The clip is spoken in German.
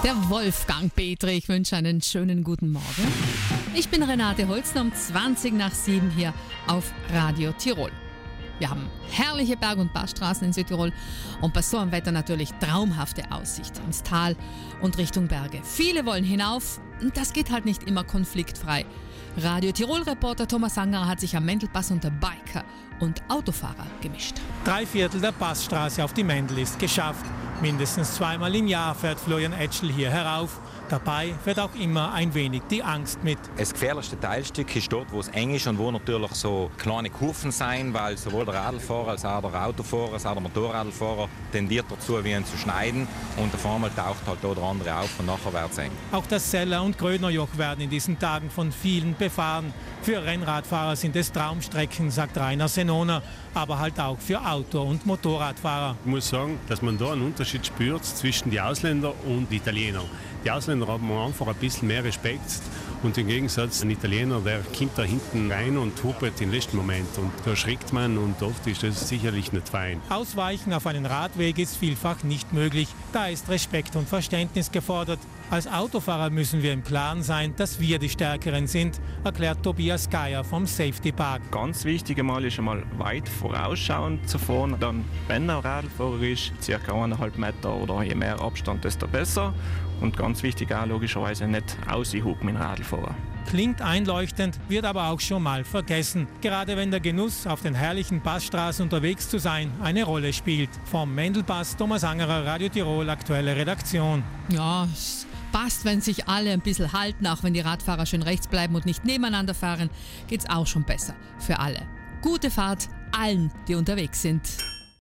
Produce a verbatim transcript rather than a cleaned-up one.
Der Wolfgang Petri, ich wünsche einen schönen guten Morgen. Ich bin Renate Holzner um zwanzig nach sieben hier auf Radio Tirol. Wir haben herrliche Berg- und Passstraßen in Südtirol und bei so einem Wetter natürlich traumhafte Aussicht ins Tal und Richtung Berge. Viele wollen hinauf und das geht halt nicht immer konfliktfrei. Radio Tirol-Reporter Thomas Angerer hat sich am Mendelpass unter Biker und Autofahrer gemischt. Drei Viertel der Passstraße auf die Mendel ist geschafft. Mindestens zweimal im Jahr fährt Florian Etschel hier herauf. Dabei wird auch immer ein wenig die Angst mit. Das gefährlichste Teilstück ist dort, wo es eng ist und wo natürlich so kleine Kurven sein, weil sowohl der Radlfahrer als auch der Autofahrer als auch der Motorradfahrer tendiert dazu, wie ihn zu schneiden. Und auf einmal taucht halt da der andere auf und nachher wird es eng. Auch das Seller- und Grödnerjoch werden in diesen Tagen von vielen befahren. Für Rennradfahrer sind es Traumstrecken, sagt Rainer Senoner, aber halt auch für Auto- und Motorradfahrer. Ich muss sagen, dass man da einen Unterschied spürt zwischen den Ausländern und den Italienern. Die Ausländer haben einfach ein bisschen mehr Respekt und im Gegensatz ein Italiener, der kommt da hinten rein und hupert im letzten Moment und da erschrickt man und oft ist das sicherlich nicht fein. Ausweichen auf einen Radweg ist vielfach nicht möglich, da ist Respekt und Verständnis gefordert. Als Autofahrer müssen wir im Klaren sein, dass wir die Stärkeren sind, erklärt Tobias Geier vom Safety Park. Ganz wichtig einmal ist einmal weit vorausschauend zu fahren, dann wenn er Radlfahrer ist, circa eineinhalb Meter oder je mehr Abstand, desto besser. Und ganz wichtig auch logischerweise nicht aushupen mit dem Radlfahrer. Klingt einleuchtend, wird aber auch schon mal vergessen. Gerade wenn der Genuss, auf den herrlichen Passstraßen unterwegs zu sein, eine Rolle spielt. Vom Mendelpass, Thomas Angerer, Radio Tirol, aktuelle Redaktion. Ja, es passt, wenn sich alle ein bisschen halten, auch wenn die Radfahrer schön rechts bleiben und nicht nebeneinander fahren, geht's auch schon besser für alle. Gute Fahrt allen, die unterwegs sind.